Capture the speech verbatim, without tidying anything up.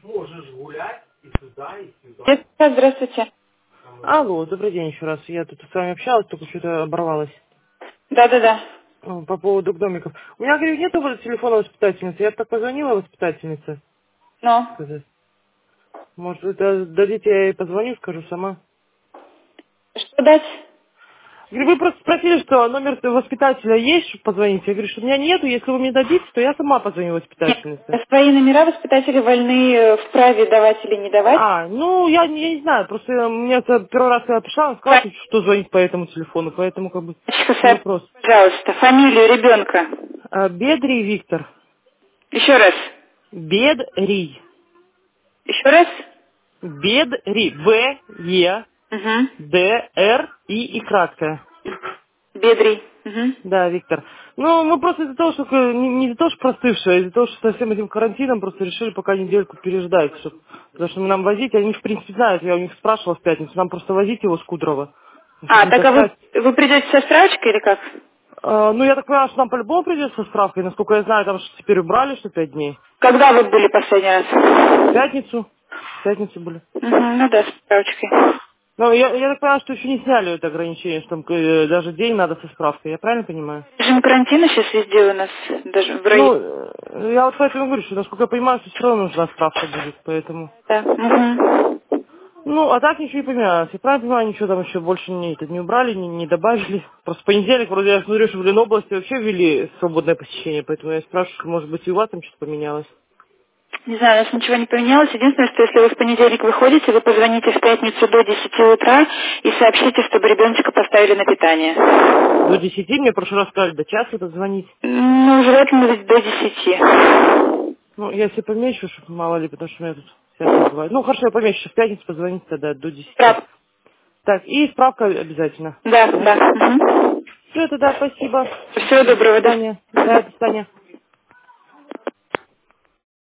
Да, здравствуйте. Алло, добрый день еще раз. Я тут с вами общалась, только что-то оборвалась. Да-да-да. Э, По поводу домиков. У меня, говорю, нету вот телефона воспитательницы. Я так позвонила воспитательнице. Ну, Сказать. Может, это дадите, я ей позвоню, скажу сама. что дать? Говорю, вы просто спросили, что номер воспитателя есть, чтобы позвонить. Я говорю, что у меня нету. Если вы мне дадите, то я сама позвоню Нет, воспитательнице. свои номера воспитатели вольны э, вправе давать или не давать. А, ну, я, не я не знаю. Просто мне это первый раз, когда пришла, она сказала, Фа- что что звонить по этому телефону. Поэтому, как бы, не Сообщите, вопрос. пожалуйста, фамилию ребенка. А, Бедри Виктор. Еще раз. Бедри. Еще раз. Бедри. В, Е, Угу. Д, Р, И и краткое. Бедри. Угу. Да, Виктор. Ну, мы просто из-за того, что э, не, не из-за того, что простывшие, а из-за того, что со всем этим карантином просто решили пока недельку переждать. Чтоб, потому что нам возить, они в принципе знают, я у них спрашивала в пятницу, нам просто возить его с Кудрова, чтобы А, не так а таскать. вы, вы придете со справочкой или как? А, ну, я так понимаю, что нам по-любому придется со справкой. Насколько я знаю, там что теперь убрали, что пять дней. Когда вы были последний раз? В пятницу. В пятницу были. Угу, ну да, с справочкой. Ну, я, я так понимаю, что еще не сняли это ограничение, что там э, даже день надо со справкой. Я правильно понимаю? Режим карантина сейчас везде у нас, даже в районе. Ну, э, я вот поэтому говорю, что, насколько я понимаю, что все равно нужна справка будет, поэтому... Да. Угу. Ну, а так ничего не поменялось. Я правильно понимаю, ничего там еще больше не, это, не убрали, не, не добавили. Просто в понедельник, вроде, я смотрю, что в Ленобласти вообще ввели свободное посещение, поэтому я спрашиваю, может быть, и у вас там что-то поменялось. Не знаю, у нас ничего не поменялось. Единственное, что если вы в понедельник выходите, вы позвоните в пятницу до десяти утра и сообщите, чтобы ребеночка поставили на питание. До десяти мне в прошлый раз сказали, до часа это звонить. Ну, желательно до десяти. Ну, я себе помечу, чтобы мало ли, потому что у меня тут всякое бывает. Ну, хорошо, я помечу, что в пятницу позвонить тогда до десяти. Прав. Так, и справка обязательно. Да, Да? да. Угу. Все, тогда спасибо. Всего До доброго, да. свидания. Да, до свидания.